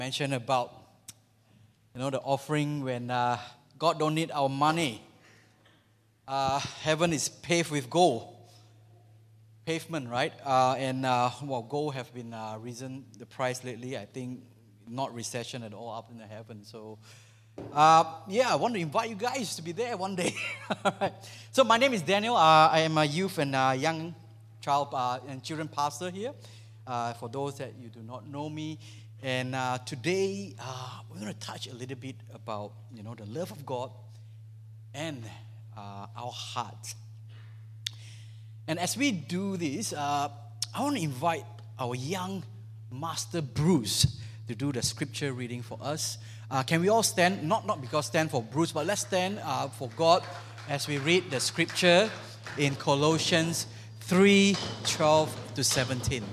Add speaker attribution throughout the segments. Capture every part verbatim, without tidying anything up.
Speaker 1: Mentioned about, you know, the offering when uh, God don't need our money. Uh, heaven is paved with gold. Pavement, right? Uh, and, uh, well, gold have been uh, risen the price lately. I think not recession at all up in the heaven. So, uh, yeah, I want to invite you guys to be there one day. All right. So my name is Daniel. Uh, I am a youth and uh, young child uh, and children pastor here. Uh, for those that you do not know me. And uh, today, uh, we're going to touch a little bit about, you know, the love of God and uh, our heart. And as we do this, uh, I want to invite our young Master Bruce to do the scripture reading for us. Uh, can we all stand? Not, not because stand for Bruce, but let's stand uh, for God as we read the scripture in Colossians three, twelve to seventeen.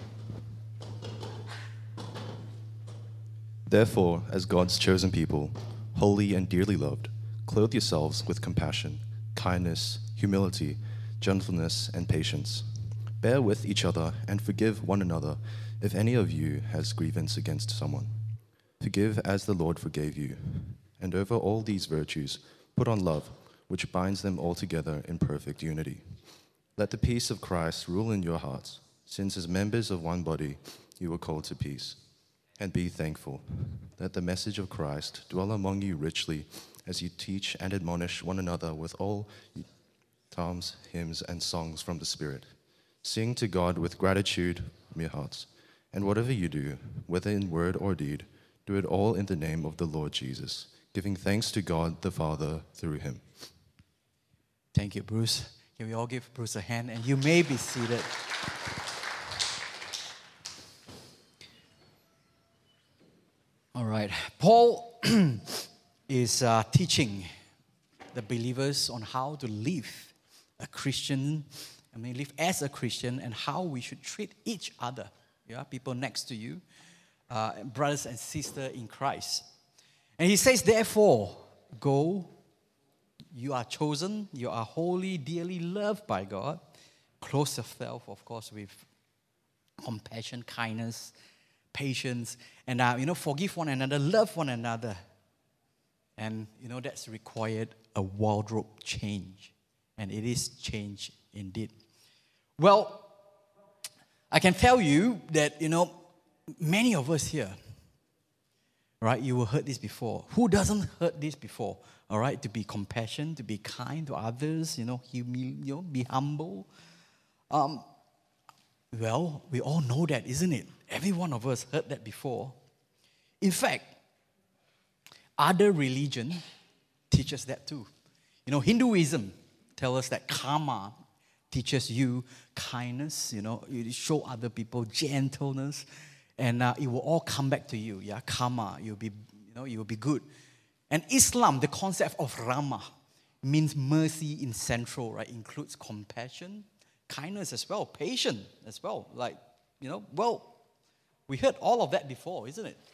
Speaker 2: Therefore, as God's chosen people, holy and dearly loved, clothe yourselves with compassion, kindness, humility, gentleness, and patience. Bear with each other and forgive one another if any of you has grievance against someone. Forgive as the Lord forgave you. And over all these virtues, put on love, which binds them all together in perfect unity. Let the peace of Christ rule in your hearts, since as members of one body you were called to peace. And be thankful. Let the message of Christ dwell among you richly as you teach and admonish one another with all psalms, hymns, and songs from the Spirit. Sing to God with gratitude from your hearts. And whatever you do, whether in word or deed, do it all in the name of the Lord Jesus, giving thanks to God the Father through him.
Speaker 1: Thank you, Bruce. Can we all give Bruce a hand? And you may be seated. All right. Paul is uh, teaching the believers on how to live a Christian, I mean, live as a Christian and how we should treat each other, yeah, people next to you, uh, brothers and sisters in Christ. And he says, therefore, go, you are chosen, you are holy, dearly loved by God. Clothe yourself, of course, with compassion, kindness, patience, and, uh, you know, forgive one another, love one another. And, you know, that's required a wardrobe change. And it is change indeed. Well, I can tell you that, you know, many of us here, right, you will heard this before. Who doesn't heard this before? All right, to be compassionate, to be kind to others, you know, humil- you know be humble. Um, well, we all know that, isn't it? Every one of us heard that before. In fact, other religion teaches that too. You know, Hinduism tells us that karma teaches you kindness, you know, you show other people gentleness, and uh, it will all come back to you. Yeah, karma, you'll be, you know, you'll be good. And Islam, the concept of Rahmah, means mercy in central, right? Includes compassion, kindness as well, patience as well. Like, you know, well, we heard all of that before, isn't it?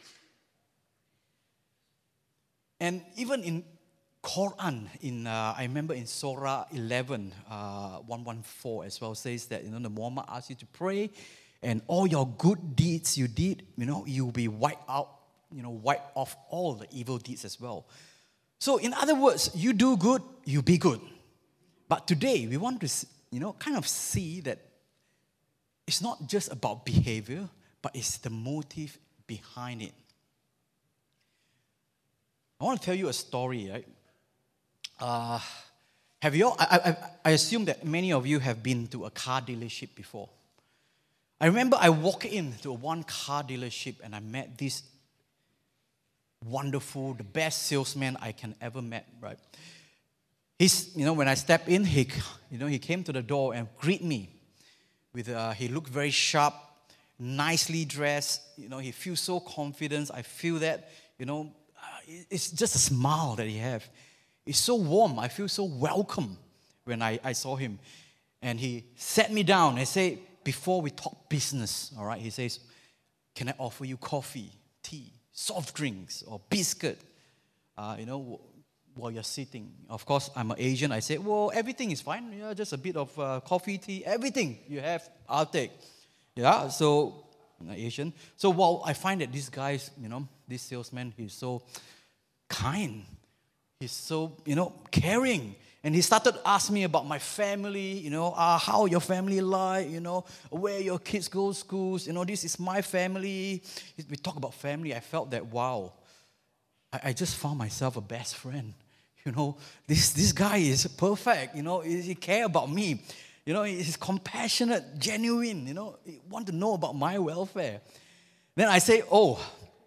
Speaker 1: And even in Quran, in uh, I remember in Surah eleven, uh, one fourteen as well, says that, you know, the Muhammad asked you to pray, and all your good deeds you did, you know, you'll be wiped out, you know, wipe off all the evil deeds as well. So in other words, you do good, you be good. But today, we want to, you know, kind of see that it's not just about behavior, but it's the motive behind it. I want to tell you a story, right? Uh, have you all, I, I, I assume that many of you have been to a car dealership before. I remember I walked into one car dealership and I met this wonderful, the best salesman I can ever met, right? He's, you know, when I stepped in, he, you know, he came to the door and greeted me. With, uh, he looked very sharp, nicely dressed. You know, he feels so confident. I feel that, you know, uh, it's just a smile that he has. It's so warm. I feel so welcome when I, I saw him. And he sat me down and said, before we talk business, all right, he says, can I offer you coffee, tea, soft drinks, or biscuit, uh, you know, while you're sitting? Of course, I'm an Asian. I said, well, everything is fine. Yeah, just a bit of uh, coffee, tea, everything you have, I'll take. Yeah, so Asian. So while I find that this guy's, you know, this salesman, he's so kind. He's so, you know, caring. And he started asking me about my family, you know, uh, how your family like, you know, where your kids go to schools, you know, this is my family. We talk about family. I felt that, wow, I, I just found myself a best friend. You know, this, this guy is perfect, you know, he, he cares about me. You know, he's compassionate, genuine, you know, he want to know about my welfare. Then I say, oh,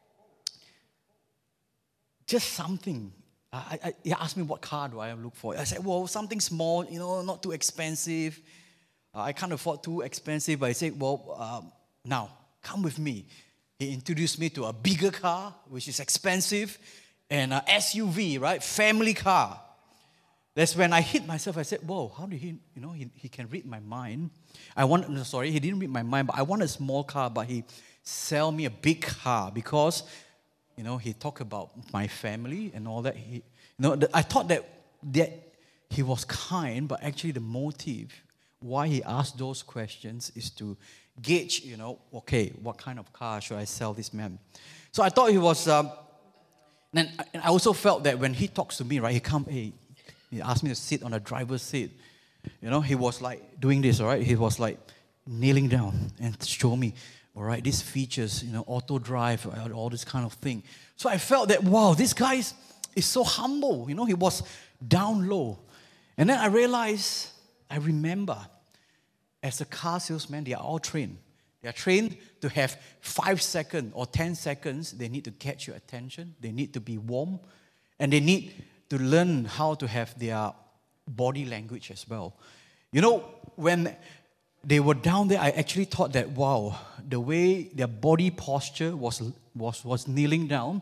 Speaker 1: just something. I, I, he asked me what car do I look for. I said, well, something small, you know, not too expensive. Uh, I can't afford too expensive. But I said, well, um, now, come with me. He introduced me to a bigger car, which is expensive, and an S U V, right? Family car. That's when I hit myself. I said, whoa, how did he, you know, he, he can read my mind. I want, no, sorry, he didn't read my mind, but I wanted a small car, but he sell me a big car because, you know, he talked about my family and all that. He, you know, the, I thought that, that he was kind, but actually the motive why he asked those questions is to gauge, you know, okay, what kind of car should I sell this man? So I thought he was, um, and I also felt that when he talks to me, right, he come, hey, he asked me to sit on the driver's seat. You know, he was like doing this, all right? He was like kneeling down and show me, all right, these features, you know, auto drive, all this kind of thing. So I felt that, wow, this guy is, is so humble. You know, he was down low. And then I realized, I remember, as a car salesman, they are all trained. They are trained to have five seconds or ten seconds. They need to catch your attention. They need to be warm. And they need to learn how to have their body language as well. You know, when they were down there, I actually thought that, wow, the way their body posture was was was kneeling down,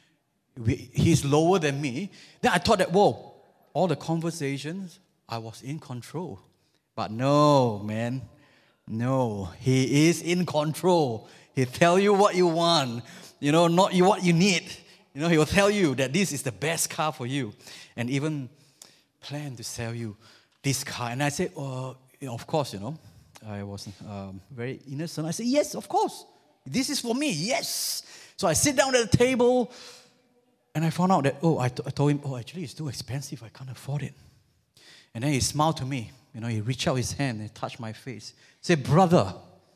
Speaker 1: we, he's lower than me. Then I thought that, whoa, all the conversations, I was in control. But no, man, no, he is in control. He'll tell you what you want, you know, not you what you need. You know, he will tell you that this is the best car for you, and even plan to sell you this car. And I said, oh, of course, you know. I was um, very innocent. I said, yes, of course. This is for me, yes. So I sit down at the table, and I found out that, oh, I, t- I told him, oh, actually, it's too expensive. I can't afford it. And then he smiled to me. You know, he reached out his hand and touched my face. He said, brother,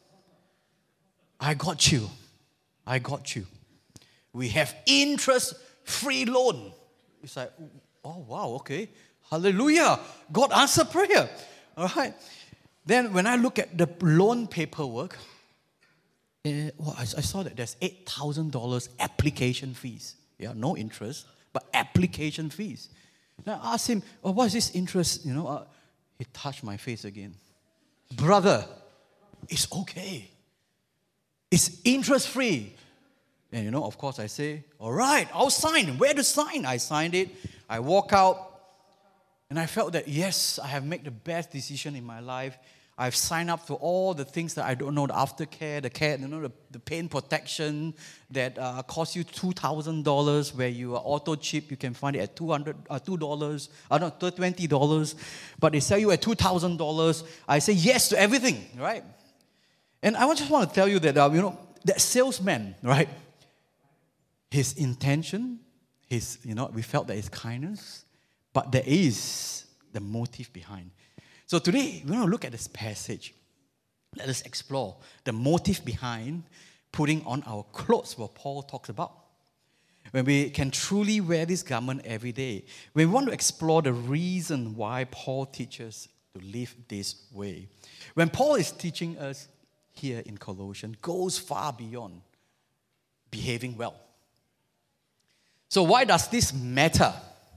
Speaker 1: I got you. I got you. We have interest-free loan. It's like, oh, wow, okay. Hallelujah. God answered prayer. All right. Then when I look at the loan paperwork, uh, well, I, I saw that there's eight thousand dollars application fees. Yeah, no interest, but application fees. Now I asked him, oh, what is this interest? You know, uh, he touched my face again. Brother, it's okay. It's interest-free. And you know, of course, I say, all right, I'll sign. Where to sign? I signed it. I walk out. And I felt that, yes, I have made the best decision in my life. I've signed up for all the things that I don't know, the aftercare, the care, you know, the, the pain protection that uh, costs you two thousand dollars, where you are auto chip, you can find it at two hundred dollars, uh, two dollars, uh, no, twenty dollars, but they sell you at two thousand dollars. I say yes to everything, right? And I just want to tell you that, uh, you know, that salesman, right, his intention, his, you know, we felt that his kindness, but there is the motive behind. So today, we're going to look at this passage. Let us explore the motive behind putting on our clothes, what Paul talks about. When we can truly wear this garment every day. When we want to explore the reason why Paul teaches to live this way. When Paul is teaching us here in Colossians, goes far beyond behaving well. So why does this matter?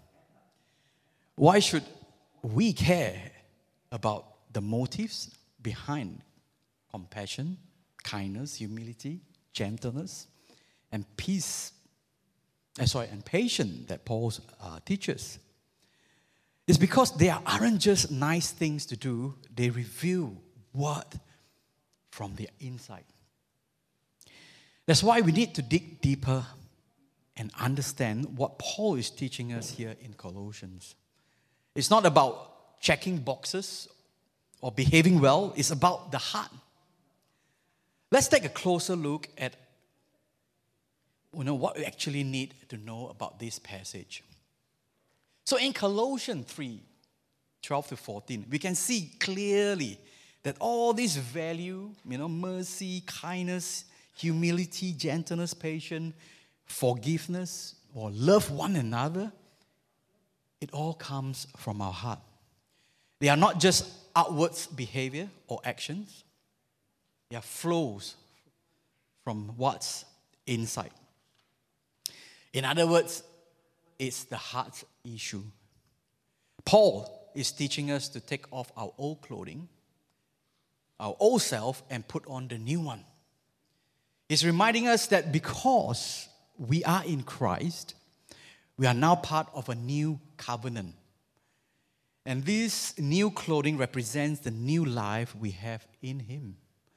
Speaker 1: Why should we care about the motives behind compassion, kindness, humility, gentleness, and peace, uh, sorry, and patience that Paul uh, teaches? It's because they aren't just nice things to do, they reveal what from the inside. That's why we need to dig deeper and understand what Paul is teaching us here in Colossians. It's not about checking boxes or behaving well. It's about the heart. Let's take a closer look at you know, what we actually need to know about this passage. So in Colossians three, twelve to fourteen, we can see clearly that all these value, you know, mercy, kindness, humility, gentleness, patience, forgiveness, or love one another, it all comes from our heart. They are not just outwards behavior or actions. They are flows from what's inside. In other words, it's the heart's issue. Paul is teaching us to take off our old clothing, our old self, and put on the new one. He's reminding us that because we are in Christ, we are now part of a new covenant. And this new clothing represents the new life we have in Him.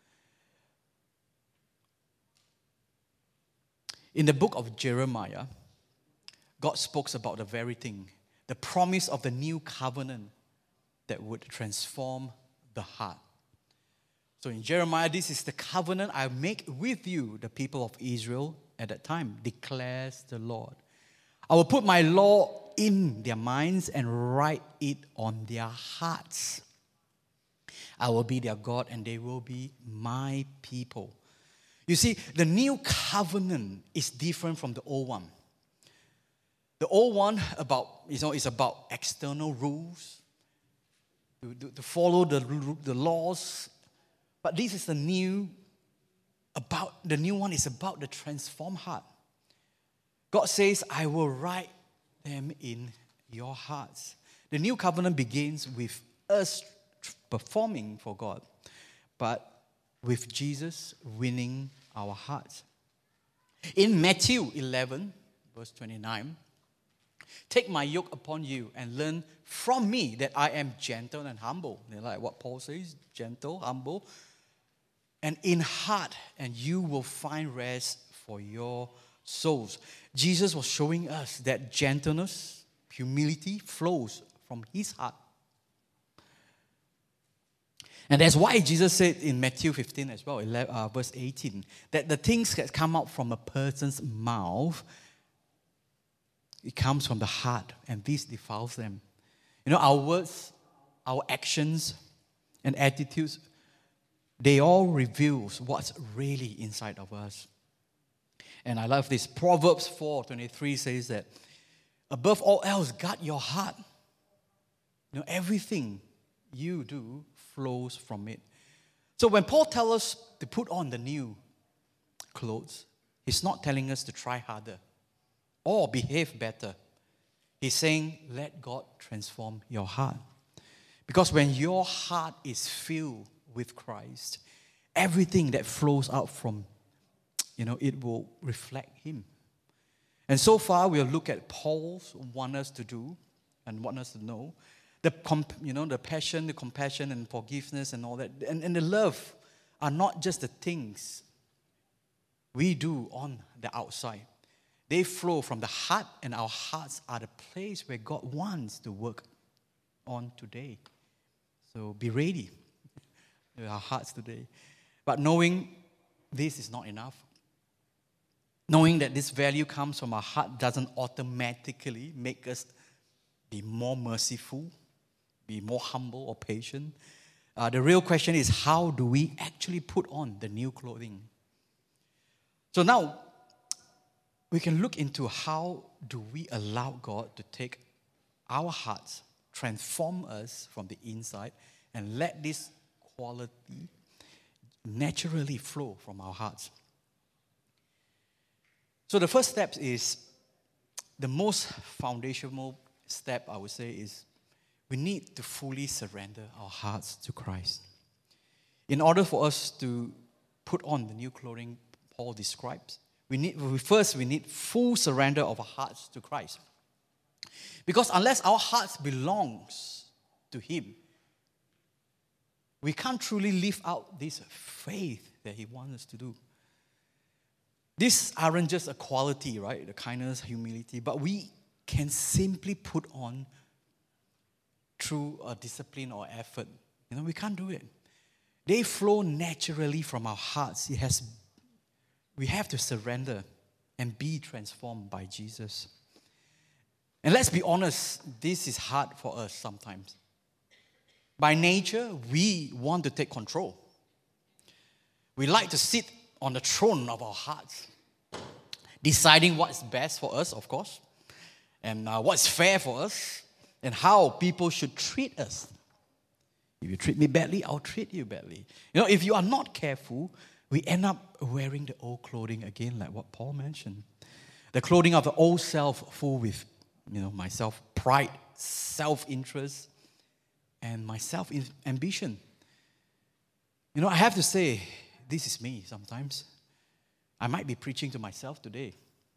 Speaker 1: In the book of Jeremiah, God spoke about the very thing, the promise of the new covenant that would transform the heart. So in Jeremiah, this is the covenant I make with you, the people of Israel at that time, declares the Lord. I will put my law in their minds and write it on their hearts. I will be their God and they will be my people. You see, the new covenant is different from the old one. The old one about, you know, is about external rules, to, to follow the, the laws. But this is the new, about the new one is about the transformed heart. God says, I will write them in your hearts. The new covenant begins with us performing for God, but with Jesus winning our hearts. In Matthew eleven, verse twenty-nine, take my yoke upon you and learn from me that I am gentle and humble. You know, like what Paul says, gentle, humble, and in heart, and you will find rest for your souls. Jesus was showing us that gentleness, humility flows from His heart. And that's why Jesus said in Matthew fifteen as well, eleven, uh, verse eighteen, that the things that come out from a person's mouth, it comes from the heart, and this defiles them. You know, our words, our actions, and attitudes, they all reveal what's really inside of us. And I love this. Proverbs four twenty-three says that, above all else, guard your heart. You know, everything you do flows from it. So when Paul tells us to put on the new clothes, he's not telling us to try harder or behave better. He's saying, let God transform your heart. Because when your heart is filled with Christ, everything that flows out from, you know, it will reflect Him. And so far, we'll look at Paul's want us to do and want us to know. The, you know, the passion, the compassion, and forgiveness and all that. And, and the love are not just the things we do on the outside. They flow from the heart, and our hearts are the place where God wants to work on today. So be ready with our hearts today. But knowing this is not enough. Knowing that this value comes from our heart doesn't automatically make us be more merciful, be more humble or patient. Uh, the real question is, how do we actually put on the new clothing? So now, we can look into how do we allow God to take our hearts, transform us from the inside, and let this quality naturally flow from our hearts. So the first step is, the most foundational step, I would say, is we need to fully surrender our hearts to Christ. In order for us to put on the new clothing Paul describes, we need first we need full surrender of our hearts to Christ. Because unless our hearts belongs to Him, we can't truly live out this faith that He wants us to do. These aren't just a quality, right? The kindness, humility, but we can simply put on through a discipline or effort. You know, we can't do it. They flow naturally from our hearts. It has, we have to surrender and be transformed by Jesus. And let's be honest, this is hard for us sometimes. By nature, we want to take control. We like to sit on the throne of our hearts, deciding what's best for us, of course, and uh, what's fair for us, and how people should treat us. If you treat me badly, I'll treat you badly. You know, if you are not careful, we end up wearing the old clothing again, like what Paul mentioned. The clothing of the old self, full with, you know, my self-pride, self-interest, and my self-ambition. You know, I have to say, this is me sometimes. I might be preaching to myself today.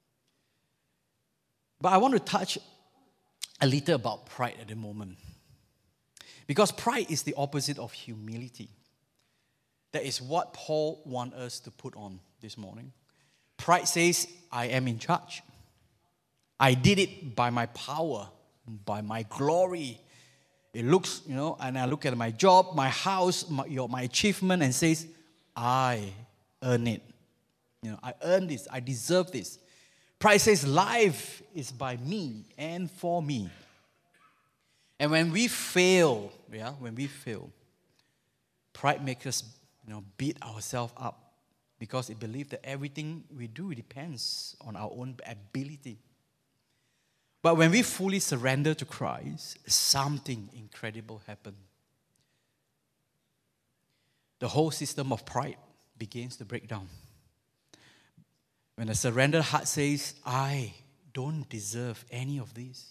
Speaker 1: But I want to touch a little about pride at the moment. Because pride is the opposite of humility. That is what Paul wants us to put on this morning. Pride says, I am in charge. I did it by my power, by my glory. It looks, you know, and I look at my job, my house, my, your, my achievement, and says, I earn it. You know, I earn this. I deserve this. Pride says, life is by me and for me. And when we fail, yeah, when we fail, pride makes us, you know, beat ourselves up because it believes that everything we do depends on our own ability. But when we fully surrender to Christ, something incredible happens. The whole system of pride begins to break down. When a surrendered heart says, I don't deserve any of this.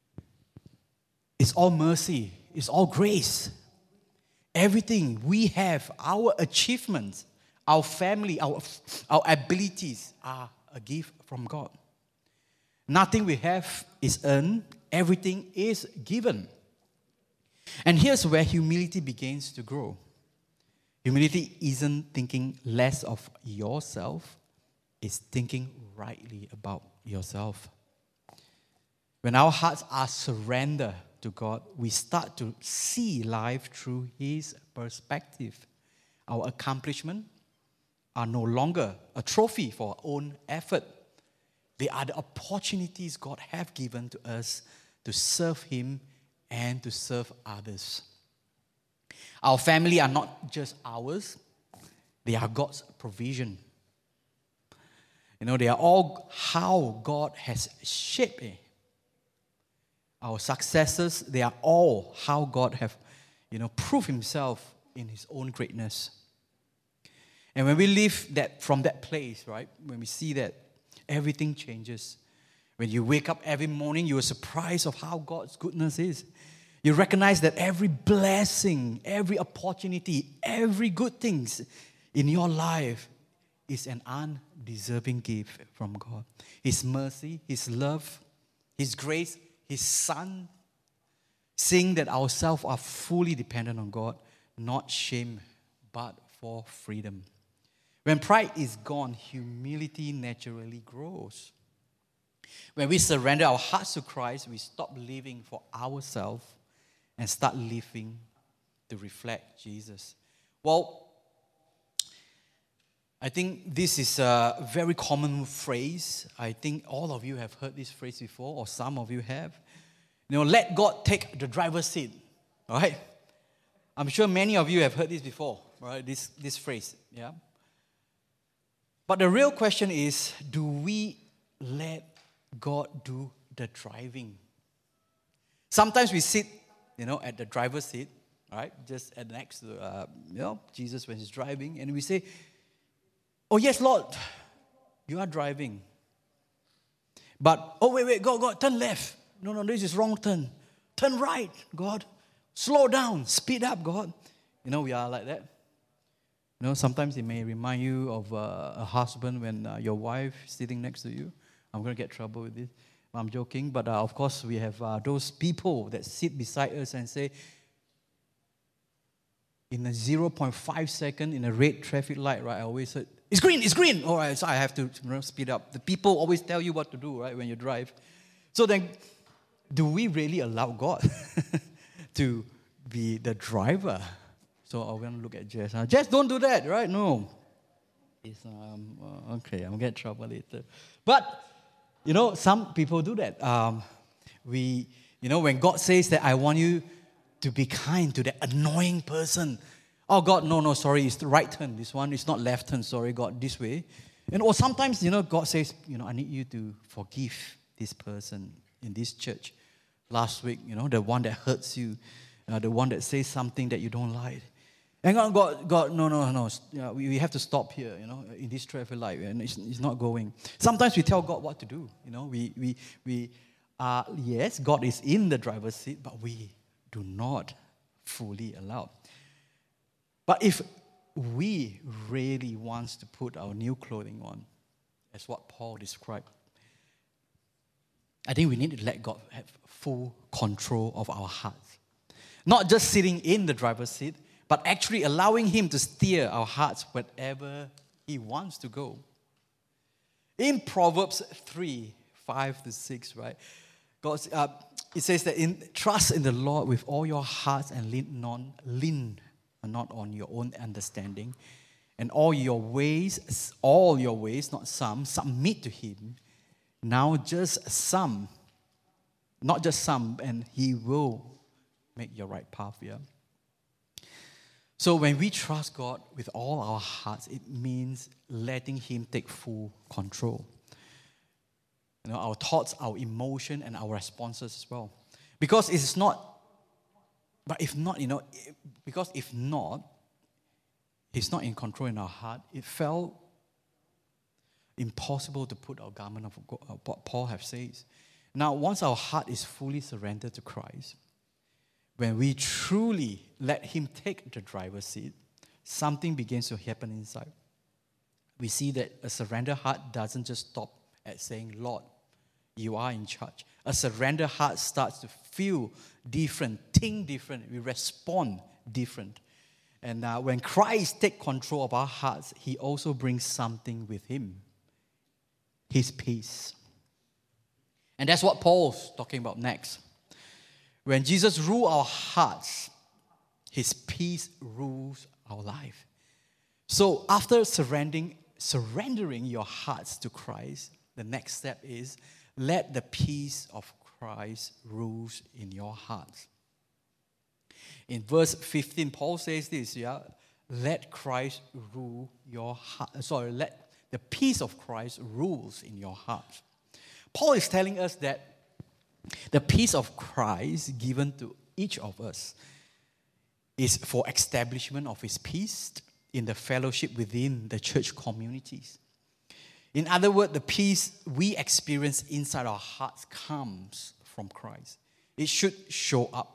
Speaker 1: It's all mercy. It's all grace. Everything we have, our achievements, our family, our, our abilities are a gift from God. Nothing we have is earned. Everything is given. And here's where humility begins to grow. Humility isn't thinking less of yourself. It's thinking rightly about yourself. When our hearts are surrendered to God, we start to see life through His perspective. Our accomplishments are no longer a trophy for our own effort. They are the opportunities God has given to us to serve Him and to serve others. Our family are not just ours. They are God's provision. You know, they are all how God has shaped it. Our successes, they are all how God have, you know, proved Himself in His own greatness. And when we live that from that place, right, when we see that, everything changes. When you wake up every morning, you are surprised of how God's goodness is. You recognize that every blessing, every opportunity, every good things in your life is an undeserving gift from God. His mercy, His love, His grace, His Son. Seeing that ourselves are fully dependent on God, not shame, but for freedom. When pride is gone, humility naturally grows. When we surrender our hearts to Christ, we stop living for ourselves and start living to reflect Jesus. Well, I think this is a very common phrase. I think all of you have heard this phrase before, or some of you have. You know, let God take the driver's seat. All right? I'm sure many of you have heard this before, right? This, this phrase, yeah? But the real question is, do we let God do the driving? Sometimes we sit, you know, at the driver's seat, right? Just at next to, uh, you know, Jesus when He's driving, and we say, oh yes, Lord, you are driving. But, oh wait, wait, God, God, turn left. No, no, this is wrong turn. Turn right, God. Slow down, speed up, God. You know, we are like that. You know, sometimes it may remind you of uh, a husband when uh, your wife is sitting next to you. I'm going to get trouble with this. I'm joking, but uh, of course we have uh, those people that sit beside us and say, in a zero point five second, in a red traffic light, right, I always said, it's green, it's green. All right, so I have to, you know, speed up. The people always tell you what to do, right, when you drive. So then, do we really allow God to be the driver? So I'm going to look at Jess. Uh, Jess, don't do that, right? No. It's, um, uh, okay, I'm going to get trouble later. But, you know, some people do that. Um, we, you know, when God says that I want you to be kind to that annoying person. Oh, God, no, no, sorry, it's the right turn. This one is not left turn. Sorry, God, this way. And or sometimes, you know, God says, you know, I need you to forgive this person in this church. Last week, you know, the one that hurts you, uh, the one that says something that you don't like. And God, God, God no, no, no, yeah, we, we have to stop here, you know, in this traffic light, and it's, it's not going. Sometimes we tell God what to do, you know. We, we, we, uh, yes, God is in the driver's seat, but we do not fully allow. But if we really want to put our new clothing on, as what Paul described, I think we need to let God have full control of our hearts. Not just sitting in the driver's seat, but actually allowing Him to steer our hearts wherever He wants to go. In Proverbs three, five to six, right? God, uh, it says that in trust in the Lord with all your hearts and lean non lean not on your own understanding, and all your ways, all your ways, not some, submit to Him. Now just some, not just some, and He will make your right path, yeah? So when we trust God with all our hearts, it means letting Him take full control. You know, our thoughts, our emotion, and our responses as well. Because it's not, but if not, you know, because if not, He's not in control in our heart, it felt impossible to put our garment of what Paul have says. Now, once our heart is fully surrendered to Christ, when we truly let Him take the driver's seat, something begins to happen inside. We see that a surrendered heart doesn't just stop at saying, Lord, you are in charge. A surrendered heart starts to feel different, think different, we respond different. And uh, when Christ takes control of our hearts, He also brings something with Him. His peace. And that's what Paul's talking about next. When Jesus rules our hearts, His peace rules our life. So after surrendering, surrendering your hearts to Christ, the next step is let the peace of Christ rules in your hearts. In verse fifteen, Paul says this, yeah, let Christ rule your heart. Sorry, let the peace of Christ rules in your heart. Paul is telling us that the peace of Christ given to each of us is for establishment of His peace in the fellowship within the church communities. In other words, the peace we experience inside our hearts comes from Christ. It should show up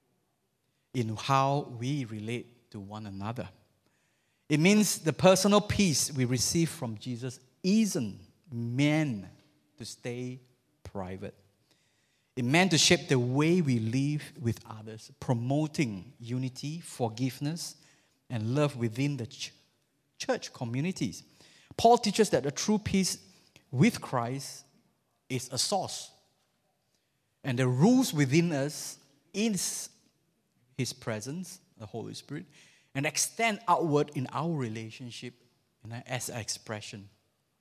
Speaker 1: in how we relate to one another. It means the personal peace we receive from Jesus isn't meant to stay private. It meant to shape the way we live with others, promoting unity, forgiveness, and love within the ch- church communities. Paul teaches that the true peace with Christ is a source. And the rules within us is His presence, the Holy Spirit, and extend outward in our relationship you know, as an expression.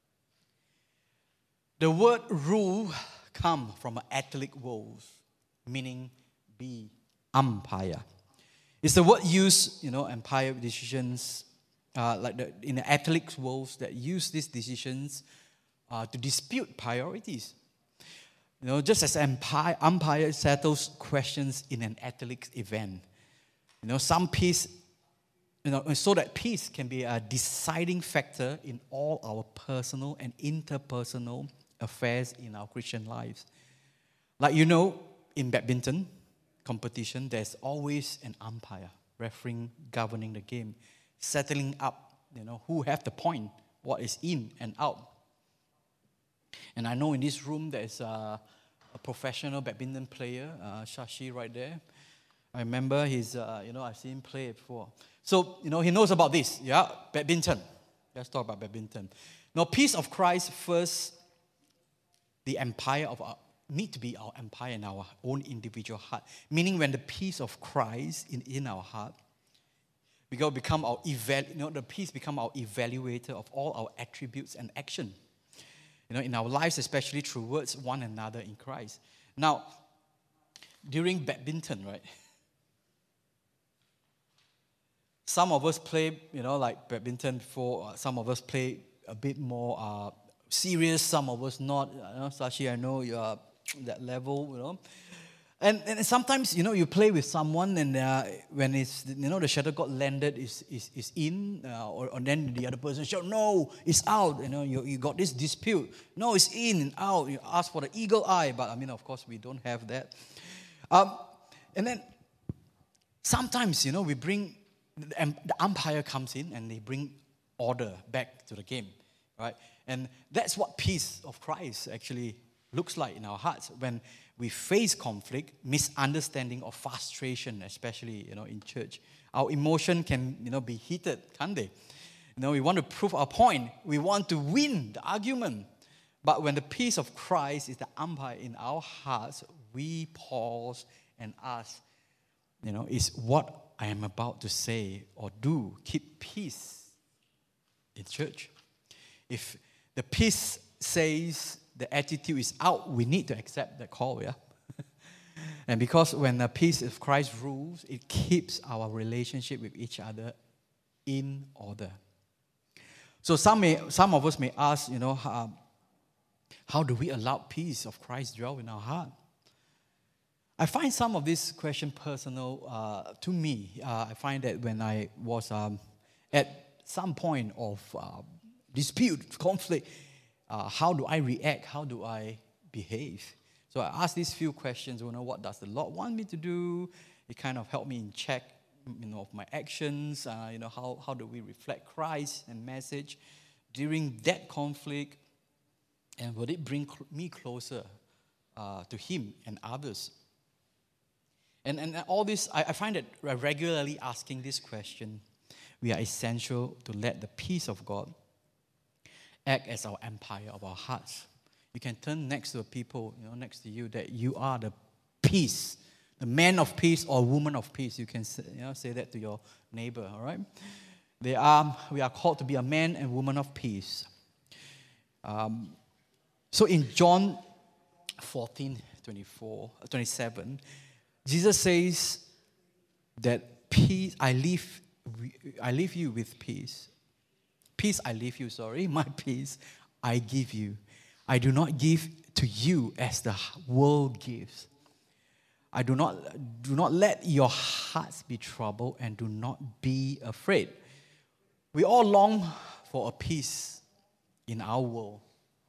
Speaker 1: The word rule comes from an athletic word, meaning be umpire. It's the word used, you know, umpire decisions, uh, like the, in the athletic world that use these decisions uh, to dispute priorities. You know, just as umpire, umpire settles questions in an athletic event. You know, some peace, you know, so that peace can be a deciding factor in all our personal and interpersonal affairs in our Christian lives. Like, you know, in badminton competition, there's always an umpire, refereeing, governing the game, settling up, you know, who have the point, what is in and out. And I know in this room there's a, a professional badminton player, uh, Shashi right there. I remember he's, uh, you know, I've seen him play before. So, you know, he knows about this, yeah, badminton. Let's talk about badminton. Now, peace of Christ first, the empire of our, need to be our empire in our own individual heart. Meaning when the peace of Christ in, in our heart, We got to become our eval. You know, the peace become our evaluator of all our attributes and action. You know, in our lives, especially towards one another in Christ. Now, during badminton, right? Some of us play, you know, like badminton before. Some of us play a bit more uh, serious. Some of us not. You know, Sashi, I know you are that level, you know. And, and sometimes, you know, you play with someone and uh, when it's, you know, the shuttlecock landed is is, is in uh, or, or then the other person shout, no, it's out. You know, you, you got this dispute. No, it's in and out. You ask for the eagle eye. But, I mean, of course, we don't have that. Um, and then sometimes, you know, we bring, the, the umpire comes in and they bring order back to the game, right? And that's what peace of Christ actually looks like in our hearts when we face conflict, misunderstanding, or frustration, especially, you know, in church. Our emotion can, you know, be heated, can't they? You know, we want to prove our point. We want to win the argument. But when the peace of Christ is the umpire in our hearts, we pause and ask, you know, is what I am about to say or do keep peace in church? If the peace says the attitude is out, we need to accept that call, yeah? And because when the peace of Christ rules, it keeps our relationship with each other in order. So some may, some of us may ask, you know, uh, how do we allow peace of Christ dwell in our heart? I find some of this question personal uh, to me. Uh, I find that when I was um, at some point of uh, dispute, conflict, Uh, how do I react? How do I behave? So I asked these few questions. You know, what does the Lord want me to do? It kind of helped me in check, you know, of my actions. Uh, you know, how how do we reflect Christ and message during that conflict? And would it bring cl- me closer uh, to Him and others? And and all this, I, I find that regularly asking this question, we are essential to let the peace of God act as our empire of our hearts. You can turn next to the people, you know, next to you, that you are the peace, the man of peace or woman of peace. You can say, you know, say that to your neighbor, all right? They are, we are called to be a man and woman of peace. Um, so in John fourteen, twenty-four, twenty-seven, Jesus says that peace, I leave, I leave you with peace. Peace I leave you, sorry, my peace I give you. I do not give to you as the world gives. I do not, do not let your hearts be troubled and do not be afraid. We all long for a peace in our world.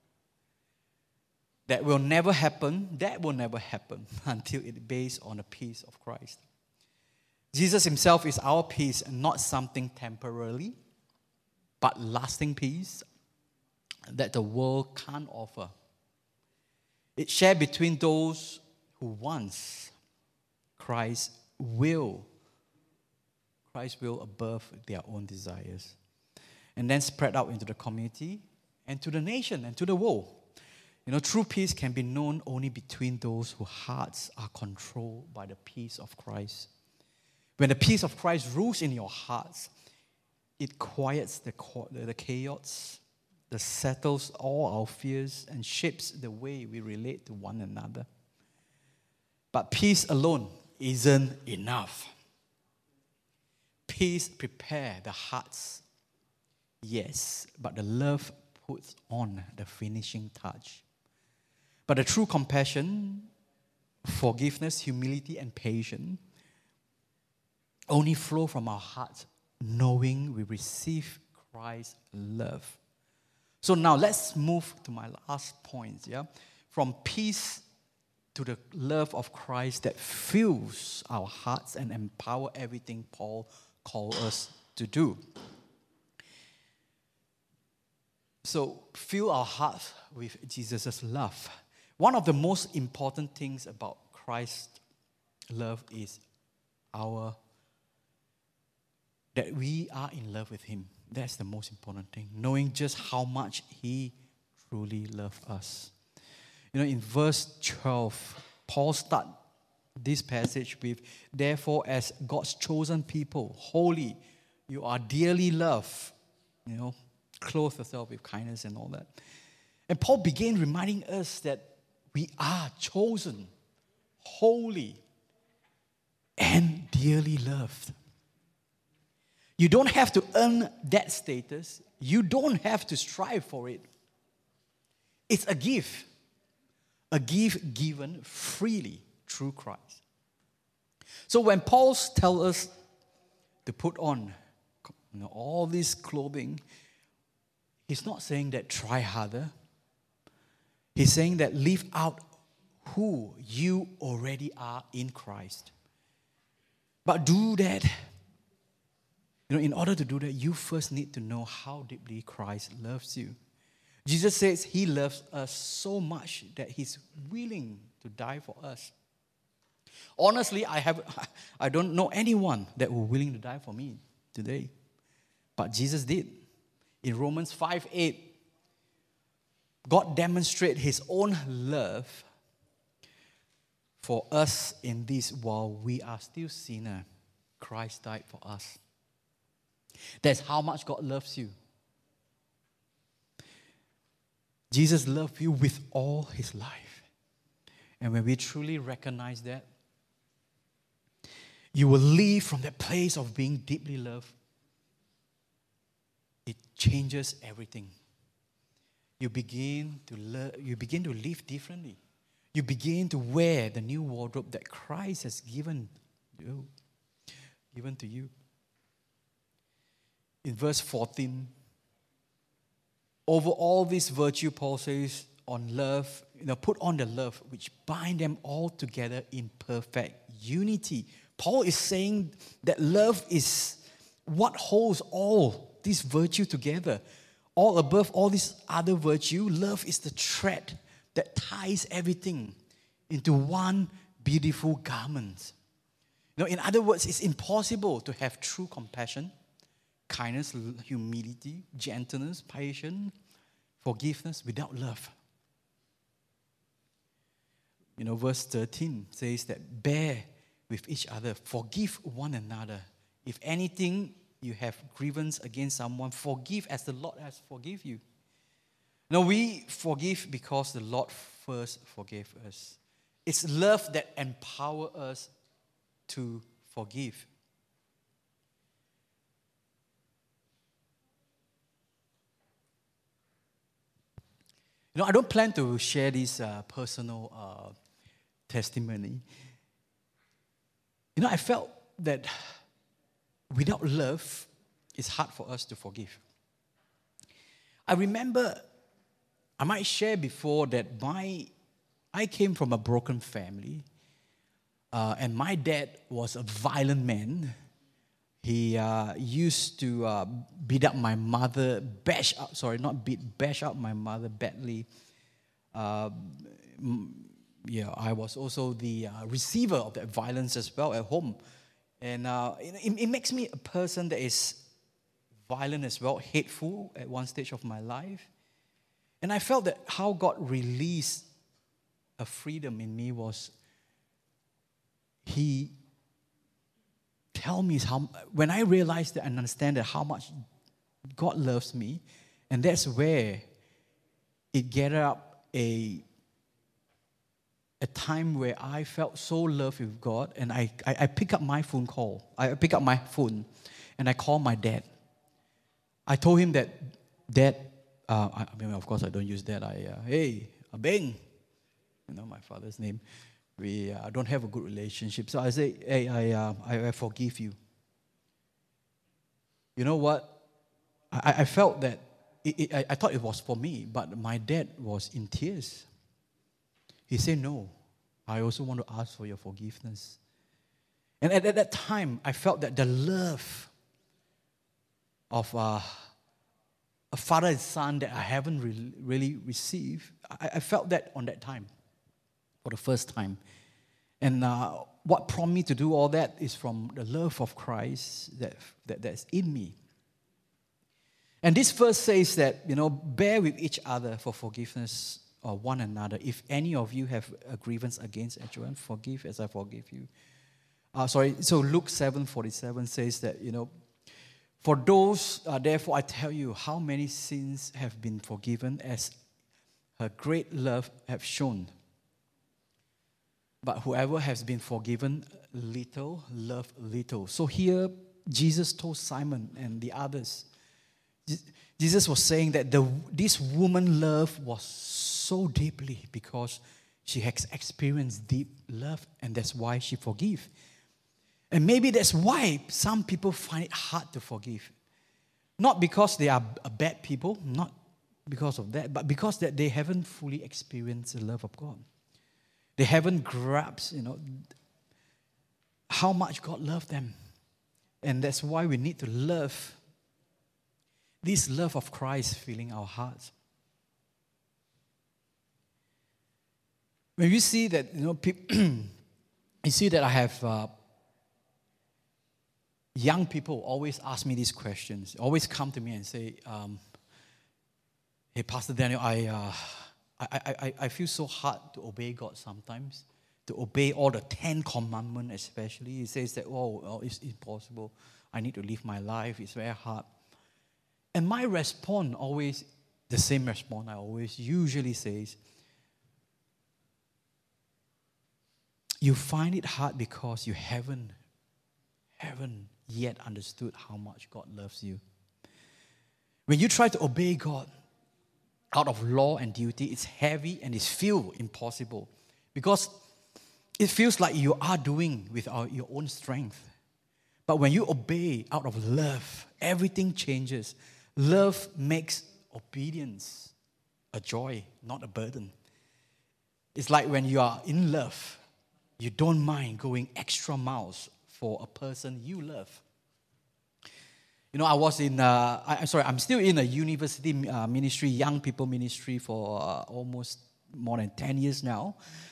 Speaker 1: That will never happen, that will never happen until it is based on the peace of Christ. Jesus himself is our peace and not something temporarily, but lasting peace that the world can't offer. It's shared between those who once Christ will, Christ will above their own desires, and then spread out into the community and to the nation and to the world. You know, true peace can be known only between those whose hearts are controlled by the peace of Christ. When the peace of Christ rules in your hearts, it quiets the, the chaos, that settles all our fears and shapes the way we relate to one another. But peace alone isn't enough. Peace prepares the hearts, yes, but the love puts on the finishing touch. But the true compassion, forgiveness, humility, and patience only flow from our hearts, knowing we receive Christ's love. So now let's move to my last point, yeah? From peace to the love of Christ that fills our hearts and empower everything Paul called us to do. So fill our hearts with Jesus' love. One of the most important things about Christ's love is our that we are in love with him. That's the most important thing. Knowing just how much he truly loved us. You know, in verse twelve, Paul starts this passage with, therefore, as God's chosen people, holy, You are dearly loved. You know, clothe yourself with kindness and all that. And Paul began reminding us that we are chosen, holy, and dearly loved. You don't have to earn that status. You don't have to strive for it. It's a gift. A gift given freely through Christ. So when Paul tells us to put on, you know, all this clothing, he's not saying that try harder. He's saying that live out who you already are in Christ. But do that. You know, in order to do that, you first need to know how deeply Christ loves you. Jesus says he loves us so much that he's willing to die for us. Honestly, I have I don't know anyone that was willing to die for me today. But Jesus did. In Romans five eight, God demonstrated his own love for us in this: while we are still sinners, Christ died for us. That's how much God loves you. Jesus loved you with all his life. And when we truly recognize that, you will live from that place of being deeply loved. It changes everything. You begin to learn, you begin to live differently. You begin to wear the new wardrobe that Christ has given you, given to you. In verse fourteen, over all this virtue, Paul says, on love, you know, put on the love which bind them all together in perfect unity. Paul is saying that love is what holds all this virtue together. All above all this other virtue, love is the thread that ties everything into one beautiful garment. You know, in other words, it's impossible to have true compassion, kindness, humility, gentleness, patience, forgiveness without love. You know, verse thirteen says that bear with each other, forgive one another. If anything you have grievance against someone, forgive as the Lord has forgive you. Now we forgive because the Lord first forgave us. It's love that empowers us to forgive. You know, I don't plan to share this uh, personal uh, testimony. You know, I felt that without love, it's hard for us to forgive. I remember, I might share before that my, I came from a broken family, uh, and my dad was a violent man. He uh, used to uh, beat up my mother, bash up, sorry, not beat, bash up my mother badly. Uh, yeah, I was also the uh, receiver of that violence as well at home. And uh, it, it makes me a person that is violent as well, hateful at one stage of my life. And I felt that how God released a freedom in me was He tell me how, when I realized that and understand that how much God loves me, and that's where it gathered up a a time where I felt so loved with God, and I, I, I pick up my phone call. I pick up my phone, and I call my dad. I told him that, Dad, uh, I, I mean, of course, I don't use that. I, uh, hey, Abeng, you know, my father's name. We uh, don't have a good relationship. So I say, hey, I, uh, I, I forgive you. You know what? I, I felt that, it, it, I, I thought it was for me, but my dad was in tears. He said, no, I also want to ask for your forgiveness. And at, at that time, I felt that the love of uh, a father and son that I haven't really, really received, I, I felt that on that time, for the first time. And uh, what prompted me to do all that is from the love of Christ that, that that's in me. And this verse says that, you know, bear with each other for forgiveness of one another. If any of you have a grievance against anyone, forgive as I forgive you. Uh, sorry, so Luke seven forty-seven says that, you know, For those, uh, therefore, I tell you, how many sins have been forgiven as her great love have shown. But whoever has been forgiven little, love little. So here, Jesus told Simon and the others, Jesus was saying that the, this woman's love was so deeply because she has experienced deep love, and that's why she forgives. And maybe that's why some people find it hard to forgive. Not because they are bad people, not because of that, but because that they haven't fully experienced the love of God. They haven't grasped, you know, how much God loved them. And that's why we need to love this love of Christ filling our hearts. When you see that, you know, people, you see that I have uh, young people always ask me these questions, always come to me and say, um, hey, Pastor Daniel, I, uh, I, I, I feel so hard to obey God sometimes, to obey all the Ten Commandments especially. He says that, oh, oh, it's impossible. I need to live my life. It's very hard. And my response always, the same response I always usually says, you find it hard because you haven't, haven't yet understood how much God loves you. When you try to obey God out of law and duty, it's heavy and it's feel impossible because it feels like you are doing with our, your own strength. But when you obey out of love, everything changes. Love makes obedience a joy, not a burden. It's like when you are in love, you don't mind going extra miles for a person you love. You know, I was in, uh, I, I'm sorry, I'm still in a university uh, ministry, young people ministry for uh, almost more than ten years now.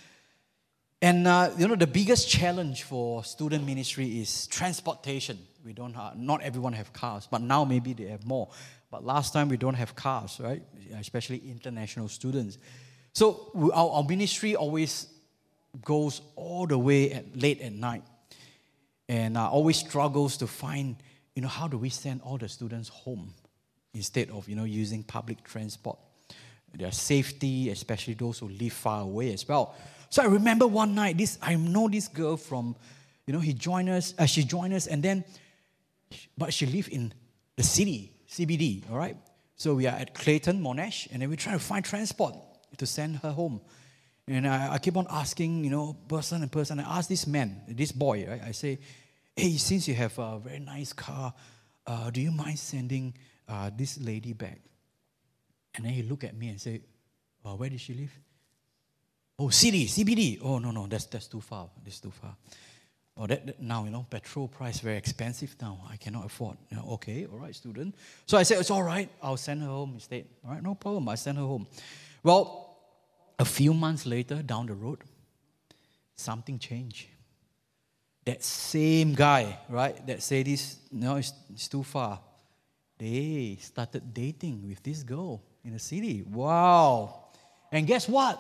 Speaker 1: And, uh, you know, the biggest challenge for student ministry is transportation. We don't have, not everyone have cars, but now maybe they have more. But last time we don't have cars, right? Especially international students. So we, our, our ministry always goes all the way at late at night. And uh, always struggles to find, you know, how do we send all the students home instead of, you know, using public transport. Their safety, especially those who live far away as well. So I remember one night, this I know this girl from, you know, he joined us, uh, she joined us, and then, but she lived in the city, C B D, all right? So we are at Clayton, Monash, and then we try to find transport to send her home. And I, I keep on asking, you know, person and person. I ask this man, this boy, right? I say, hey, since you have a very nice car, uh, do you mind sending uh, this lady back? And then he look at me and say, oh, where did she live? Oh, city, C B D. Oh, no, no, that's that's too far. That's too far. Oh, that, that now, you know, petrol price very expensive now. I cannot afford. You know, okay, all right, student. So I said, it's all right. I'll send her home instead. All right, no problem. I send her home. Well, a few months later, down the road, something changed. That same guy, right, that said this, no, it's, it's too far. They started dating with this girl in the city. Wow. And guess what?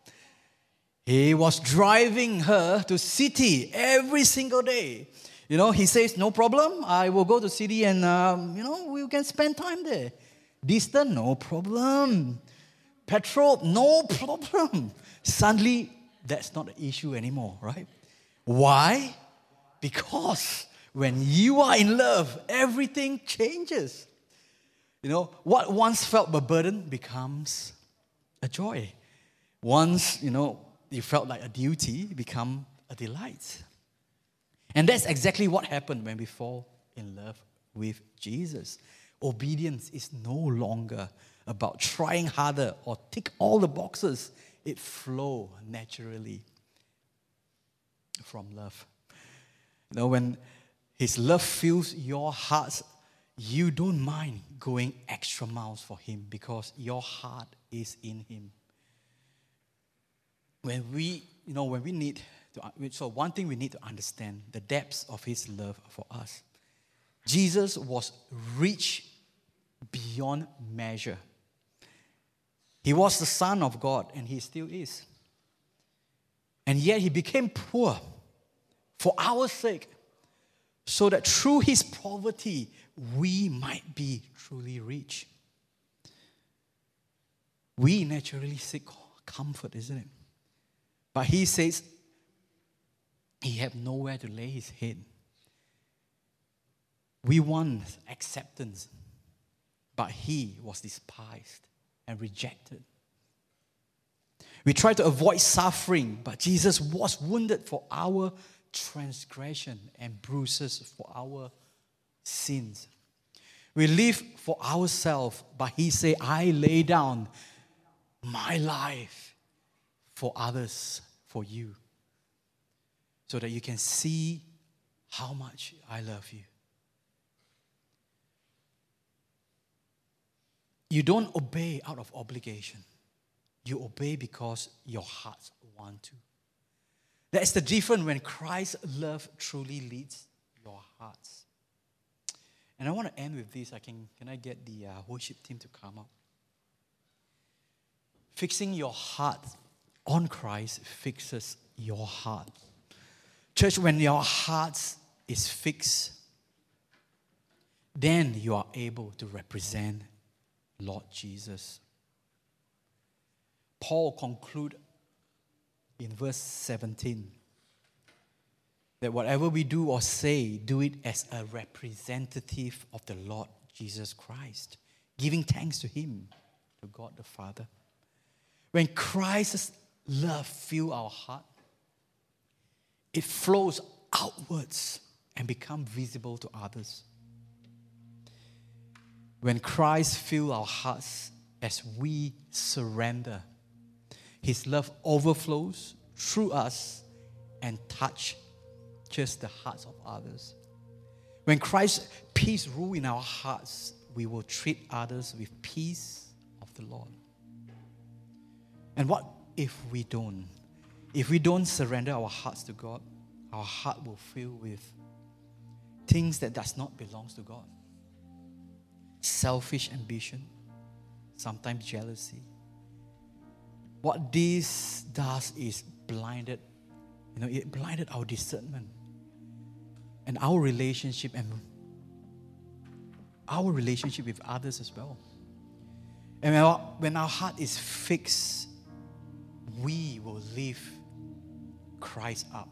Speaker 1: He was driving her to city every single day. You know, he says, no problem. I will go to city and, um, you know, we can spend time there. Distance, no problem. Petrol, no problem. Suddenly, that's not an issue anymore, right? Why? Because when you are in love, everything changes. You know, what once felt a burden becomes a joy. Once, you know, you felt like a duty become a delight. And that's exactly what happened when we fall in love with Jesus. Obedience is no longer about trying harder or tick all the boxes. It flows naturally from love. You know, when His love fills your hearts, you don't mind going extra miles for Him because your heart is in Him. When we, you know, when we need to, so one thing we need to understand, the depths of His love for us. Jesus was rich beyond measure. He was the Son of God, and He still is. And yet He became poor for our sake, so that through his poverty, we might be truly rich. We naturally seek comfort, isn't it? But he says he had nowhere to lay his head. We want acceptance, but he was despised and rejected. We try to avoid suffering, but Jesus was wounded for our transgression and bruises for our sins. We live for ourselves, but he said, I lay down my life for others, for you, so that you can see how much I love you. You don't obey out of obligation. You obey because your hearts want to. That's the difference when Christ's love truly leads your hearts. And I want to end with this. I can, can I get the uh, worship team to come up? Fixing your heart on Christ fixes your heart. Church, when your heart is fixed, then you are able to represent Lord Jesus. Paul concludes in verse seventeen that whatever we do or say, do it as a representative of the Lord Jesus Christ, giving thanks to him, to God the Father. When Christ's love fills our heart, it flows outwards and becomes visible to others. When Christ fills our hearts as we surrender, his love overflows through us and touches the hearts of others. When Christ's peace rules in our hearts, we will treat others with peace of the Lord. And what if we don't? If we don't surrender our hearts to God, our heart will fill with things that does not belong to God. Selfish ambition, sometimes jealousy. What this does is blinded, you know, it blinded our discernment and our relationship and our relationship with others as well. And when our, when our heart is fixed, we will lift Christ up.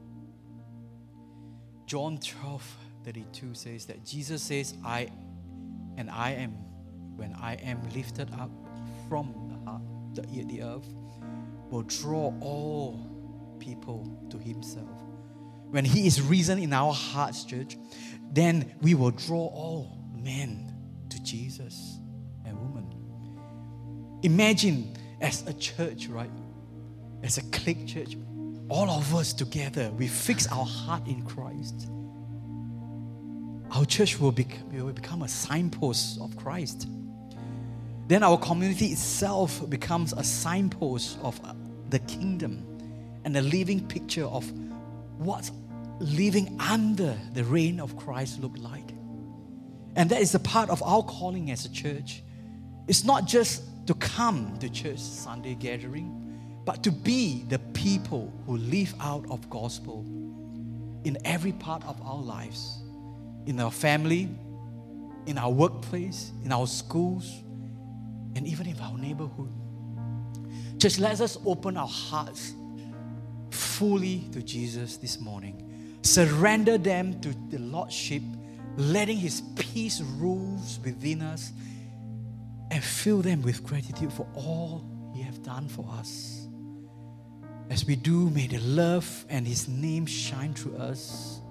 Speaker 1: John twelve thirty-two says that Jesus says, I and I am, when I am lifted up from the heart, the, the earth, will draw all people to himself. When he is risen in our hearts, church, then we will draw all men to Jesus and women. Imagine as a church, right? As a clique church, all of us together, we fix our heart in Christ. Our church will, bec- will become a signpost of Christ. Then our community itself becomes a signpost of the kingdom and a living picture of what living under the reign of Christ look like. And that is a part of our calling as a church. It's not just to come to church Sunday gathering, but to be the people who live out of gospel in every part of our lives, in our family, in our workplace, in our schools, and even in our neighborhood. Just let us open our hearts fully to Jesus this morning. Surrender them to the Lordship, letting his peace rules within us, and fill them with gratitude for all he has done for us. As we do, may the love and his name shine through us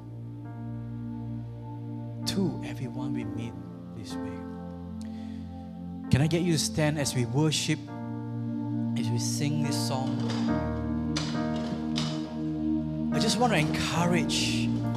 Speaker 1: to everyone we meet this way. Can I get you to stand as we worship, as we sing this song? I just want to encourage